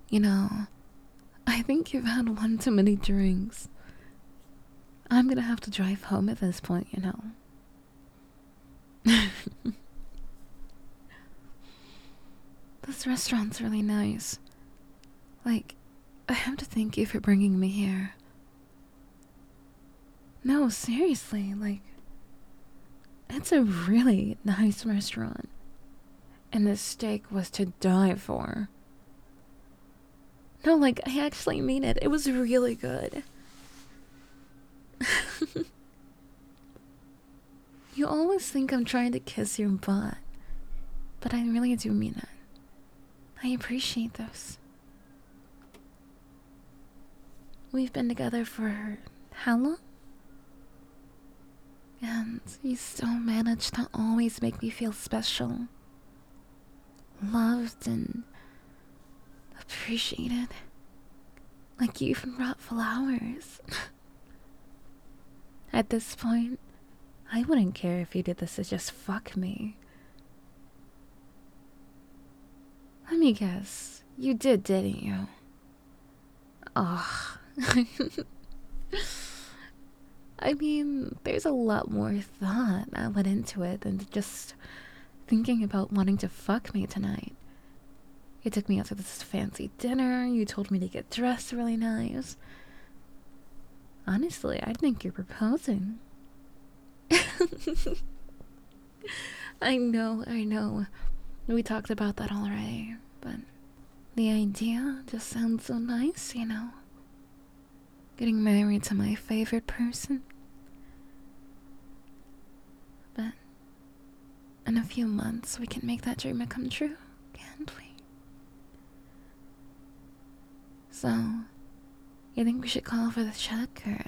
You know, I think you've had one too many drinks. I'm gonna have to drive home at this point, you know. This restaurant's really nice. Like, I have to thank you for bringing me here. No, seriously, like, it's a really nice restaurant. And the steak was to die for. No, like, I actually mean it. It was really good. You always think I'm trying to kiss your butt, but I really do mean it. I appreciate this. We've been together for how long? And you still manage to always make me feel special, loved, and appreciated. Like you even brought flowers. At this point, I wouldn't care if you did this to just fuck me. Let me guess, you didn't you? Ugh. I mean, there's a lot more thought that went into it than just thinking about wanting to fuck me tonight. You took me out to this fancy dinner, you told me to get dressed really nice. Honestly, I think you're proposing. I know. We talked about that already, but the idea just sounds so nice, you know? Getting married to my favorite person. But in a few months, we can make that dream come true, can't we? So, you think we should call for the check, or...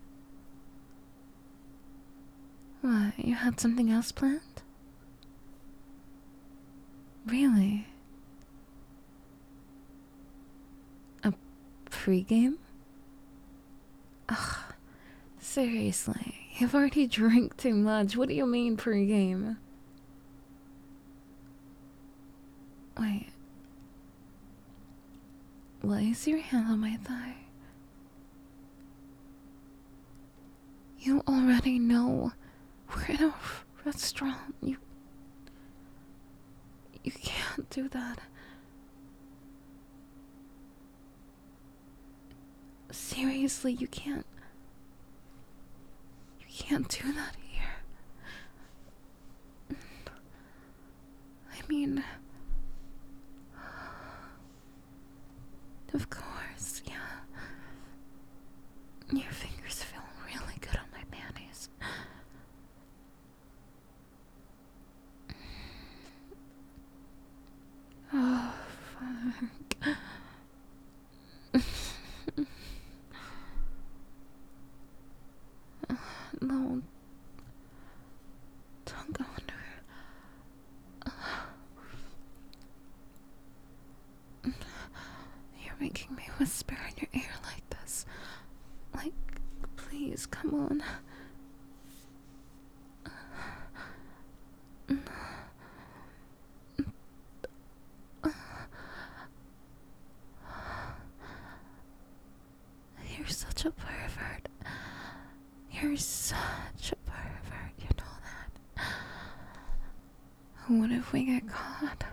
What, you had something else planned? Really? A pregame? Ugh, seriously, you've already drank too much. What do you mean pregame? Wait. Why is your hand on my thigh? You already know we're in a restaurant. You can't do that. Seriously, you can't do that here. I mean, of course, yeah. Your fingers feel really good on my panties. Oh, fuck. No, don't go under. You're making me whisper in your ear like this. Like, please, come on. You're such a pervert. You're such a pervert, you know that. What if we get caught?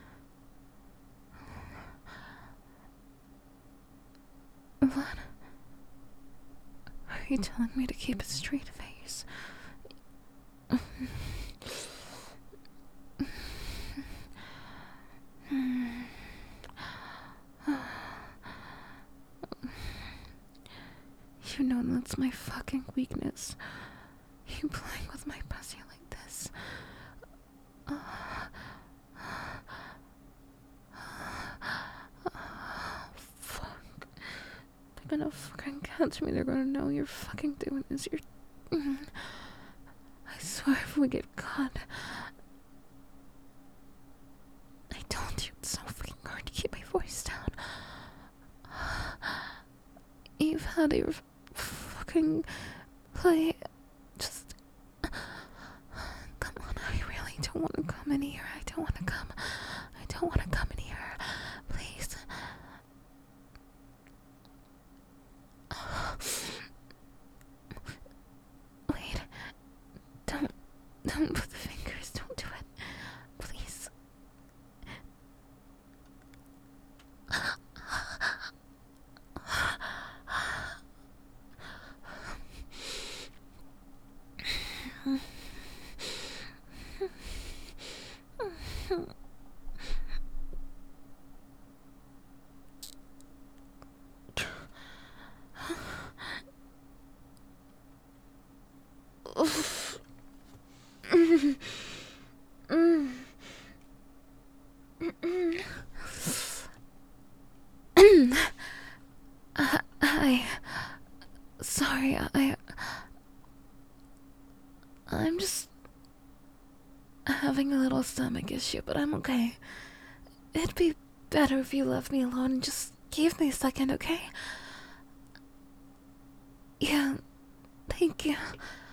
What? Are you telling me to keep a straight face? You know that's my fucking weakness. You playing with my pussy like this. Fuck. They're gonna fucking catch me. They're gonna know you're fucking doing this. I swear if we get caught. I told you it's so fucking hard to keep my voice down. You've had your fucking play. Just come on. I really don't want to come in here. I don't want to come in here. Please. sorry, I'm just having a little stomach issue, but I'm okay. It'd be better if you left me alone and just gave me a second, okay? Yeah, thank you.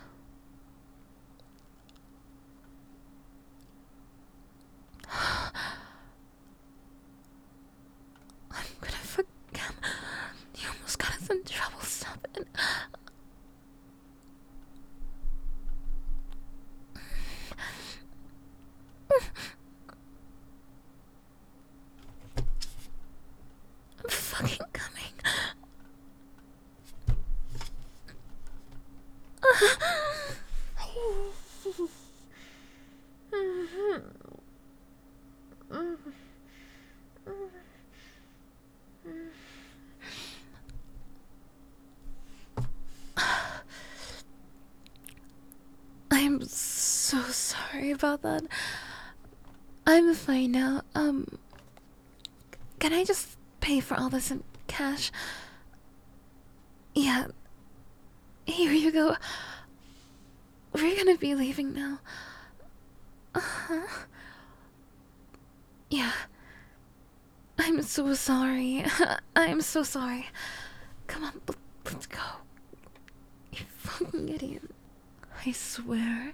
I'm gonna forget. You almost got us in trouble. Stop it. I'm fucking coming. I'm so sorry about that. I'm fine now. Can I just pay for all this in cash? Yeah, here you go. We're gonna be leaving now. Uh-huh. Yeah. I'm so sorry. I'm so sorry. Come on, let's go. You fucking idiot. I swear.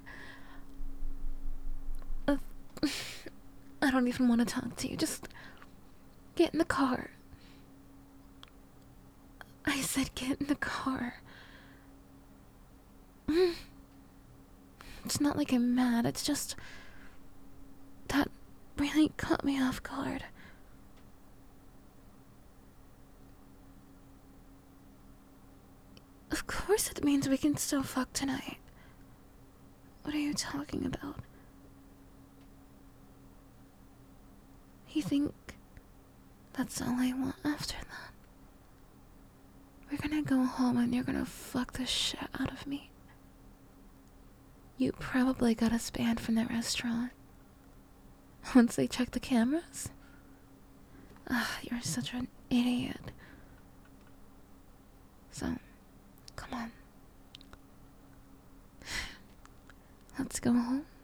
Uh, I don't even want to talk to you. Just get in the car. I said get in the car. It's not like I'm mad, it's just that really caught me off guard. Of course it means we can still fuck tonight. What are you talking about? You think that's all I want after that? We're gonna go home and you're gonna fuck the shit out of me. You probably got us banned from the restaurant. Once they check the cameras? Ah, you're such an idiot. So, come on. Let's go home.